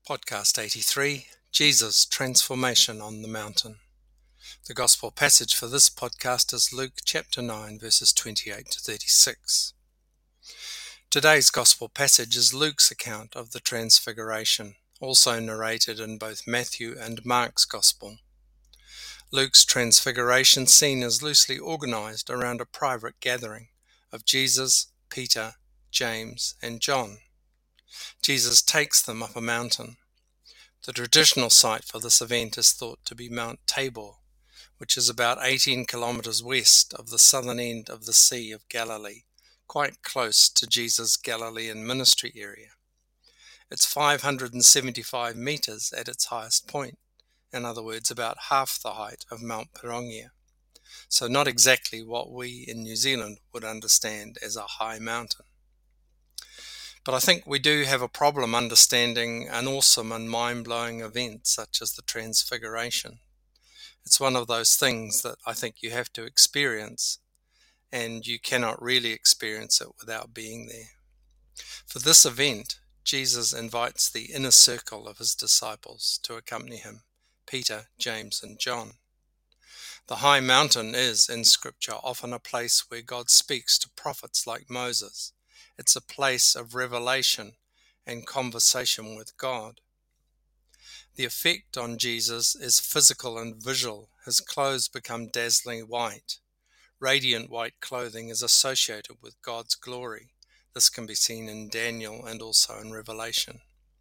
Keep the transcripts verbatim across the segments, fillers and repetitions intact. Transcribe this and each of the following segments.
Podcast eighty-three, Jesus' Transformation on the Mountain. The Gospel passage for this podcast is Luke chapter nine, verses twenty-eight to thirty-six. Today's Gospel passage is Luke's account of the Transfiguration, also narrated in both Matthew and Mark's Gospel. Luke's Transfiguration scene is loosely organized around a private gathering of Jesus, Peter, James, and John. Jesus takes them up a mountain. The traditional site for this event is thought to be Mount Tabor, which is about eighteen kilometers west of the southern end of the Sea of Galilee, quite close to Jesus' Galilean ministry area. It's five hundred seventy-five meters at its highest point, in other words, about half the height of Mount Pirongia, so not exactly what we in New Zealand would understand as a high mountain. But I think we do have a problem understanding an awesome and mind-blowing event such as the Transfiguration. It's one of those things that I think you have to experience, and you cannot really experience it without being there. For this event, Jesus invites the inner circle of his disciples to accompany him, Peter, James, and John. The high mountain is, in Scripture, often a place where God speaks to prophets like Moses. It's a place of revelation and conversation with God. The effect on Jesus is physical and visual. His clothes become dazzling white. Radiant white clothing is associated with God's glory. This can be seen in Daniel and also in Revelation.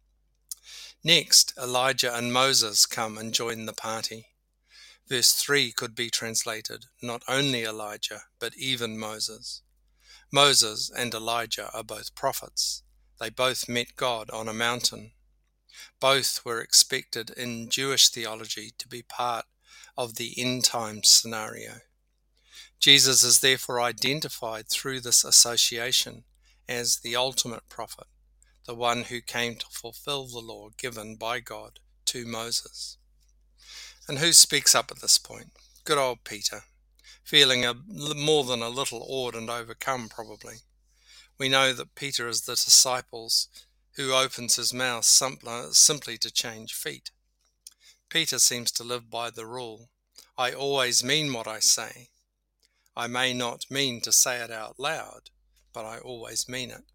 Next, Elijah and Moses come and join the party. Verse three could be translated, not only Elijah, but even Moses. Moses and Elijah are both prophets. They both met God on a mountain. Both were expected in Jewish theology to be part of the end time scenario. Jesus is therefore identified through this association as the ultimate prophet, the one who came to fulfill the law given by God to Moses. And who speaks up at this point? Good old Peter, feeling a, more than a little awed and overcome probably. We know that Peter is the disciples who opens his mouth simply to change feet. Peter seems to live by the rule, I always mean what I say. I may not mean to say it out loud, but I always mean it.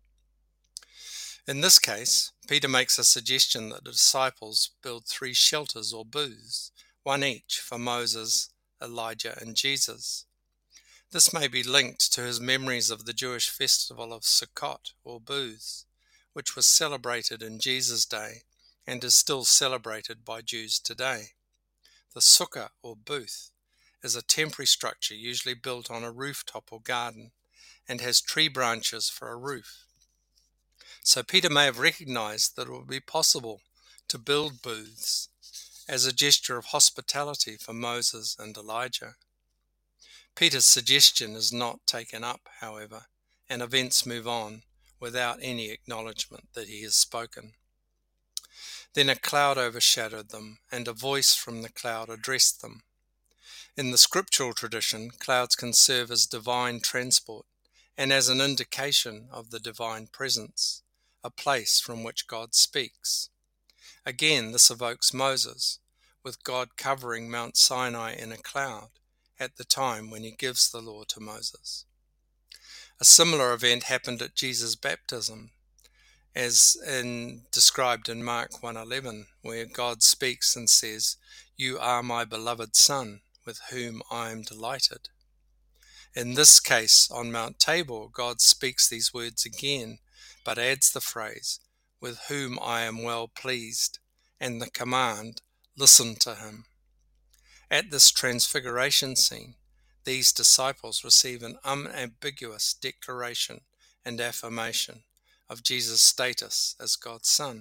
In this case, Peter makes a suggestion that the disciples build three shelters or booths, one each for Moses, Elijah, and Jesus. This may be linked to his memories of the Jewish festival of Sukkot or booths, which was celebrated in Jesus' day and is still celebrated by Jews today. The sukkah or booth is a temporary structure usually built on a rooftop or garden and has tree branches for a roof. So Peter may have recognized that it would be possible to build booths as a gesture of hospitality for Moses and Elijah. Peter's suggestion is not taken up, however, and events move on without any acknowledgement that he has spoken. Then a cloud overshadowed them, and a voice from the cloud addressed them. In the scriptural tradition, clouds can serve as divine transport and as an indication of the divine presence, a place from which God speaks. Again, this evokes Moses, with God covering Mount Sinai in a cloud at the time when he gives the law to Moses. A similar event happened at Jesus' baptism, as in, described in Mark one eleven, where God speaks and says, "You are my beloved Son, with whom I am delighted." In this case, on Mount Tabor, God speaks these words again, but adds the phrase, "with whom I am well pleased," and the command, "listen to him." At this transfiguration scene, these disciples receive an unambiguous declaration and affirmation of Jesus' status as God's Son.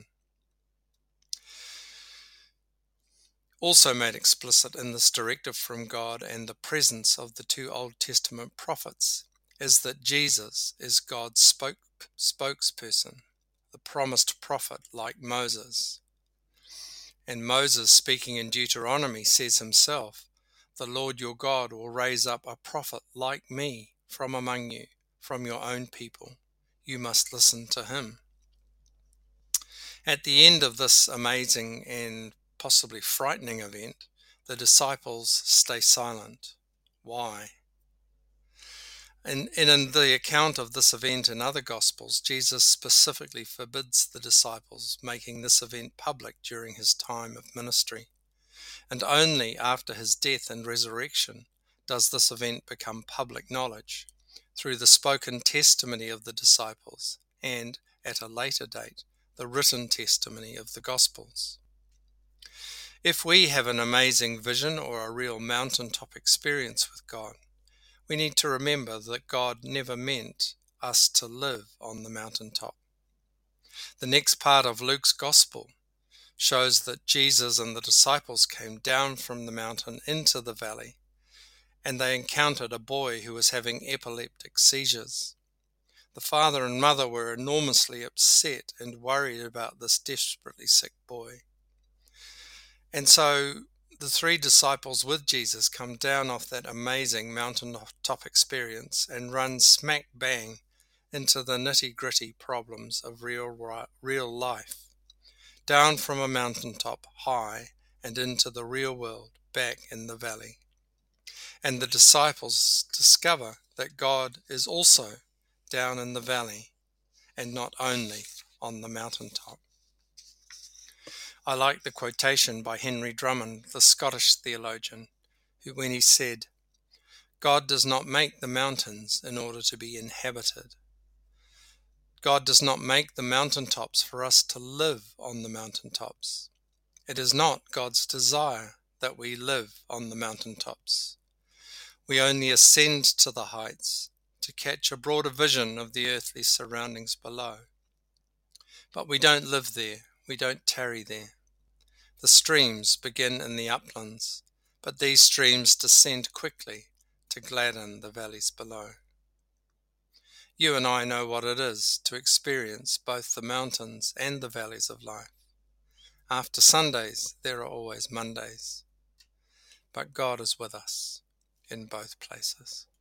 Also made explicit in this directive from God and the presence of the two Old Testament prophets is that Jesus is God's spoke, spokesperson, the promised prophet like Moses. And Moses, speaking in Deuteronomy, says himself, "The Lord your God will raise up a prophet like me from among you, from your own people. You must listen to him." At the end of this amazing and possibly frightening event, the disciples stay silent. Why? And, and in the account of this event in other Gospels, Jesus specifically forbids the disciples making this event public during his time of ministry. And only after his death and resurrection does this event become public knowledge, through the spoken testimony of the disciples and, at a later date, the written testimony of the Gospels. If we have an amazing vision or a real mountaintop experience with God, we need to remember that God never meant us to live on the mountaintop. The next part of Luke's Gospel shows that Jesus and the disciples came down from the mountain into the valley, and they encountered a boy who was having epileptic seizures. The father and mother were enormously upset and worried about this desperately sick boy. And so the three disciples with Jesus come down off that amazing mountaintop experience and run smack bang into the nitty-gritty problems of real, real life, down from a mountaintop high and into the real world back in the valley. And the disciples discover that God is also down in the valley and not only on the mountaintop. I like the quotation by Henry Drummond, the Scottish theologian, who, when he said, "God does not make the mountains in order to be inhabited. God does not make the mountaintops for us to live on the mountaintops. It is not God's desire that we live on the mountaintops. We only ascend to the heights to catch a broader vision of the earthly surroundings below. But we don't live there, we don't tarry there. The streams begin in the uplands, but these streams descend quickly to gladden the valleys below." You and I know what it is to experience both the mountains and the valleys of life. After Sundays, there are always Mondays. But God is with us in both places.